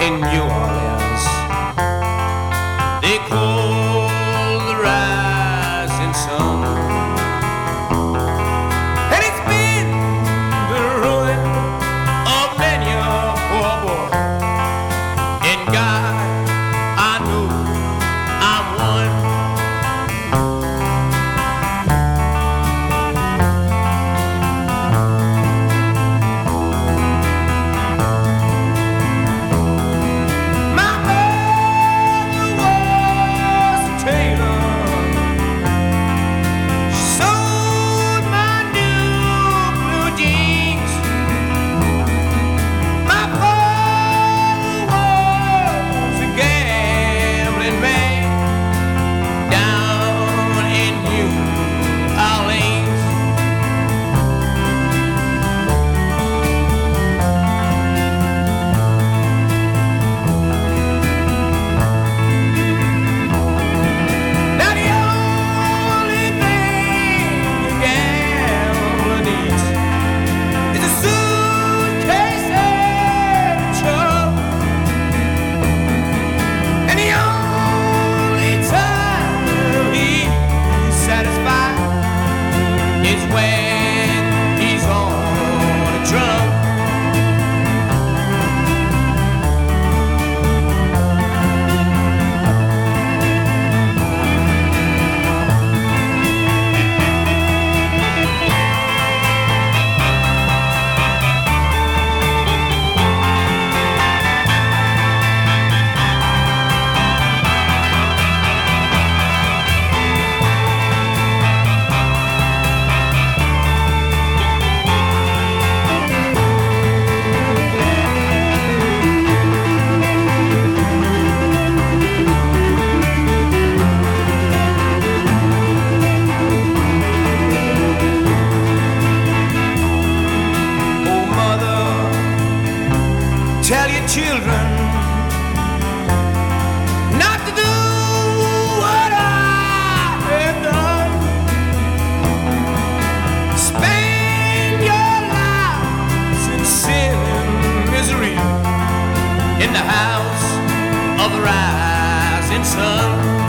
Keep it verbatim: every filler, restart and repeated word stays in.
in New Orleans. They call the rising sun, and it's been the ruin of many a poor boy. And God, I know I'm one. My mother was a tailor. She sewed my new blue jeans. My father was a gambling man down in New Orleans. Now the only thing a gambler needs is a suitcase and a truck. And the only time he's satisfied is when he's on a drum. Oh, mother, tell your children not to do what I have done. Spend your lives in sin and misery in the house of the rising sun.